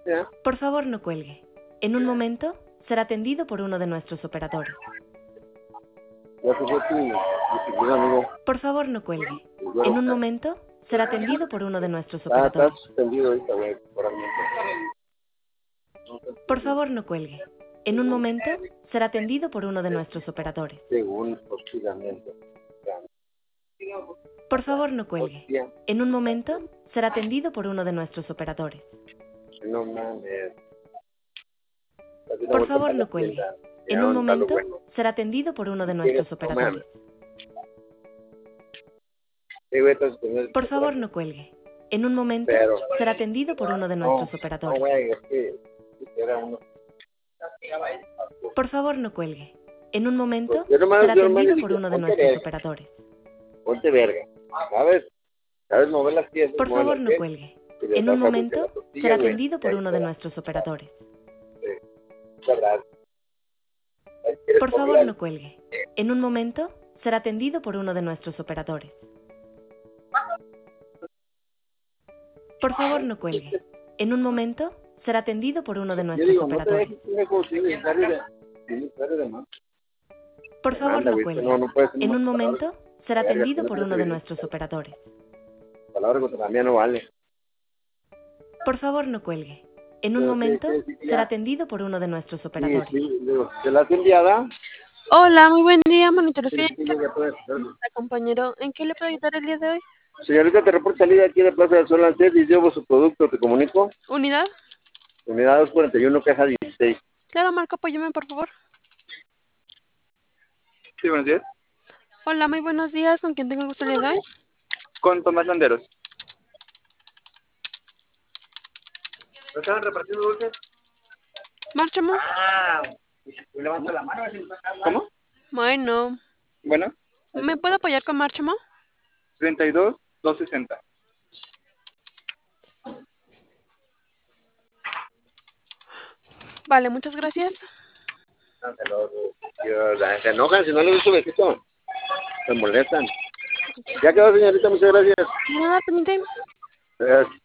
Ya. Por favor, no cuelgue. En un momento será atendido por uno de nuestros operadores. Ya se fue tu amigo. Por favor, no cuelgue. Bueno, En un momento será atendido por uno de nuestros está operadores. suspendido ahorita, güey, temporalmente. Por favor, no cuelgue. En un momento será atendido por uno de nuestros operadores. Según hostigamiento. Por favor, no cuelgue. Hostia, En un momento será atendido por uno de nuestros operadores. no mames. Así Por vuelta favor, para la no cuelgue. tienda. En Ya, un ¿dónde está lo momento bueno? será atendido por uno de Sí, nuestros no operadores. Sí, güey, está suspendido. Por favor, no cuelgue. En un momento Pero, será atendido por uno de nuestros no, operadores. güey, es que era uno. Por favor, no cuelgue. En un momento Yo nomás será le atendido dije, por uno de ponte nuestros verga, operadores. ponte verga. ¿Sabes? ¿Sabes mover las piezas? Por mover favor, las no pies? cuelgue. Y le En das un a buscar la momento tortilla, será güey. atendido por Ahí uno de está. nuestros operadores. ¿Verdad? Ahí quieres Por favor, comer. no cuelgue. En un momento será atendido por uno de nuestros operadores. Por favor, no cuelgue. En un momento será atendido por uno de Yo nuestros digo, no te operadores. dejes, hijo, sí, dale de más. Por favor, Anda, no güey, cuelgue. no puedes hacer En unas un palabras. momento será Verga, atendido no por te uno de dejes. nuestros operadores. Palabra contra la mía no vale. Por favor, no cuelgue. En un Pero momento sí, ya. será atendido por uno de nuestros Sí, operadores. sí, digo, ¿te la has enviado? Hola, muy buen día, monitor Sí, fiel, sí, ya puedes. compañero. ¿En qué le puedo ayudar el día de hoy? Señorita, te reporto salida aquí de Plaza del Sol Antes y llevo su producto, te comunico. ¿Unidad? Unidad 241, caja 16. Claro, Marco, apóyame, por favor. Sí, buenos días. Hola, muy buenos días. ¿Con quién tengo el gusto el día de hoy? Con Tomás Landeros. ¿No estaban repartiendo dulces? Márchamo. Levanta la mano. ¿Cómo? Bueno, Bueno, ¿me puedo apoyar con Márchamo? 32, 260. Vale, muchas gracias. Se enojan si no les doy su besito. Se molestan. Ya quedó, señorita, muchas gracias. Nada, pendiente.